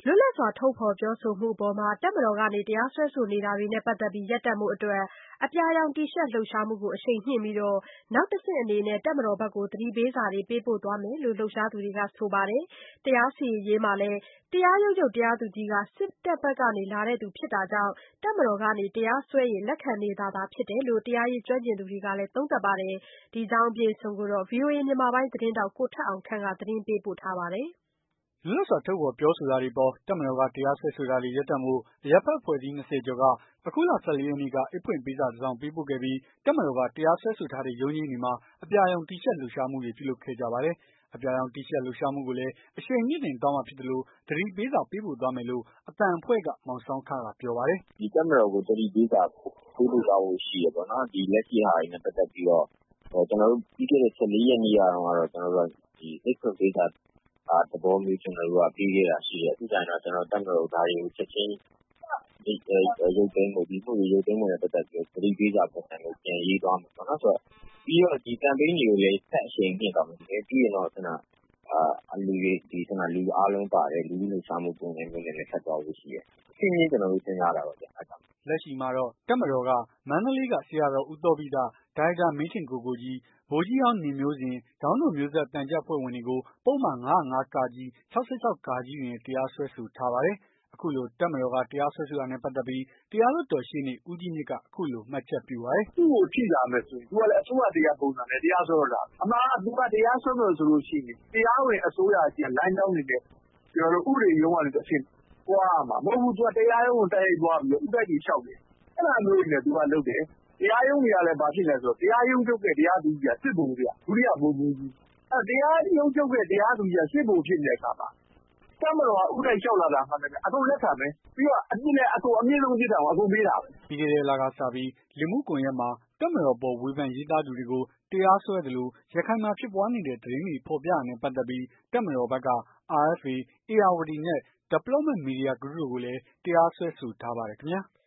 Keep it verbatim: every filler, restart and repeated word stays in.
လွတ်လပ်စွာထုတ်ဖော်ပြောဆိုမှုအပေါ်တပ်မတော်ကတရားစွဲဆိုနေတာတွေနဲ့ပတ်သက်ပြီးရပ်တန့်ဖို့အတွက် အပြာရောင်တီရှပ်လှုပ်ရှားမှုကိုအရှိန်မြှင့်ပြီး နောက်တဆင့်အနေနဲ့ တပ်မတော်ဘက်ကို သတိပေးစာတွေပေးပို့သွားမယ်လို့ လှုပ်ရှားသူတွေကဆိုပါတယ်။ တရားစီရင်ရေးမှာလည်း တရားရုံးချုပ်တရားသူကြီးက စစ်တပ်ဘက်ကလာတဲ့သူဖြစ်တာကြောင့် တပ်မတော်ကတရားစွဲရင် လက်ခံနေတာသာဖြစ်တယ်လို့ တရားရေးကျွမ်းကျင်သူတွေကလည်းသုံးသပ်ပါတယ်။ ဒီအကြောင်းအပြည့်အစုံကို ဗွီအိုအေမြန်မာပိုင်းသတင်းထောက် ကိုထက်အောင်ခန့်က သတင်းပေးပို့ထားပါတယ်။လွတ်လပ်စွာထုတ်ဖော်ပြောဆိုတာတွေအပေါ် တပ်မတော်က တရားစွဲဆိုတာတွေ ရပ်တန့်ဖို့ အရပ်ဘက်အဖွဲ့အစည်း ၂၀ ကျော်က အခုလ ၁၄ ရက်နေ့က အိတ်ဖွင့်ပေးစာတစောင်ပေးပို့ခဲ့ပြီး တပ်မတော်က တရားစွဲဆိုထားတဲ့ ရုံးချိန်းတွေမှာ အပြာရောင်တီရှပ်လှုပ်ရှားမှုတွေ ပြုလုပ်ခဲ့ကြပါတယ်။ အပြာရောင်တီရှပ်လှုပ်ရှားမှုကိုလည်း အရှိန်မြှင့်တင်သွားမှာဖြစ်သလို သတိပေးစာပေးပို့သွားမယ်လို့ အသံအဖွဲ့က မောင်ဆောင်းခကပြောပါတယ်။ "ဒီတပ်မတော်ကိုသတိပေးစာပေးပို့သွားဖို့ရှိတယ်ပေါ့နော်။ ဒီလက်ရှိဟာတွေနဲ့ပတ်သက်ပြီးတော့ ကျွန်တော်တို့ပြီးခဲ့တဲ့ ၁၄ ရက်နေ့ကတော့ ကျွန်တော်တို့ကအိတ်ဖွင့်ပေးစာသဘောမျိုးကျွန်တော်တို့ကပေးခဲ့တာရှိတယ်။ အခုကျရင်တော့ ကျွန်တော်တို့တပ်မတော်ကိုဒါတွေကိုချက်ချင်းရုပ်သိမ်းဖို့ ဒီအမှုတွေရုပ်သိမ်းဖို့နဲ့ပတ်သက်ပြီးတော့ သတိပေးစာပုံစံမျိုးပြန်ရေးသွားမယ်ပေါ့နော်။ ဆိုတော့ပြီးတော့ဒီ campaign တွေကိုလည်းဆက်အရှိန်မြှင့်သွားမယ်။ ပြီးရင်တော့ခုနလူတွေလူအားလုံးပါတဲ့ လူထုလှုပ်ရှားမှုပုံစံမျိုးနဲ့လည်းဆက်သွားဖို့ရှိတယ်။ အဆင့်မြင့်ကျွန်တော်တို့စဉ်းစားတာပေါ့ဗျာ။ " လက်ရှိမှာတော့ တပ်မတော်က မန္တလေးက ဆရာတော်ဦးသောဘိတ ဒါရိုက်တာမင်းထင်ကိုကိုကြီး ဗိုလ်ကြီးဟောင်းနေမျိုးဇင် ဒေါင်းတို့မျိုးဆက်သံချပ်အဖွဲ့ဝင်တွေကို ပုဒ်မ ၅၀၅ ၊ ၆၆ တွေနဲ့ တရားစွဲဆိုထားပါတယ်။ အခုလိုတပ်မတော်က တရားစွဲဆိုတာနဲ့ပတ်သက်ပြီး တရားလွှတ်တော်ရှေ့နေ ဦးကြီးမြင့်က အခုလိုမှတ်ချက်ပြုပါတယ်။ "သူ့ကိုထိလာမယ်ဆိုရင် သူကလည်းအစိုးရတရပ်ပုံစံနဲ့တရားစွဲတော့တာပဲ။ အမှန်ကသူကတရားစွဲမယ်ဆိုရင် တရားဝင်အစိုးရဆီကလမ်းကြောင်းတွေနဲ့ ကျွန်တော်တို့ဥပဒေရုံးကနေတဆင့်သွားရမှာ မဟုတ်ဘူးသူကတရားရုံးကိုတိုက်ရိုက်သွားပြီးတော့ ဦးတိုက်တွေလျှောက်တယ်။ အဲ့ဒါမျိုးတွေနဲ့သူကလုပ်တယ်။ တရားရုံးတွေကလည်းဘာဖြစ်လဲဆိုတော့ တရားရုံးချုပ်ရဲ့တရားသူကြီးက စစ်ဗိုလ်ဗျ။ ဒုတိယဗိုလ်မှူးကြီး။ အဲ့တရားရုံးချုပ်ရဲ့တရားသူကြီးက စစ်ဗိုလ်ဖြစ်နေတဲ့အခါမှာ တပ်မတော်ကဦးတိုက်လျှောက်လာတာမှန်သမျှ အကုန်လက်ခံမယ်။ ပြီးတော့အပြစ်လည်းအကုန်အမြင့်ဆုံးပြစ်ဒဏ်ကိုအကုန်ပေးတာပဲ။" ပြီးခဲ့တဲ့လကစပြီး လူမှုကွန်ယက်မှာ တပ်မတော်အပေါ်ဝေဖန်ရေးသားသူတွေကို တရားစွဲသလို ရခိုင်မှာဖြစ်ပွားနေတဲ့ သတင်းတွေဖော်ပြတာနဲ့ပတ်သက်ပြီး တပ်မတော်ဘက်က အာအက်ဖ်အေ ဧရာဝတီနဲ့ Development Media Group တို့ကိုလည်း တရားစွဲဆိုထားပါတယ်ခင်ဗျာ။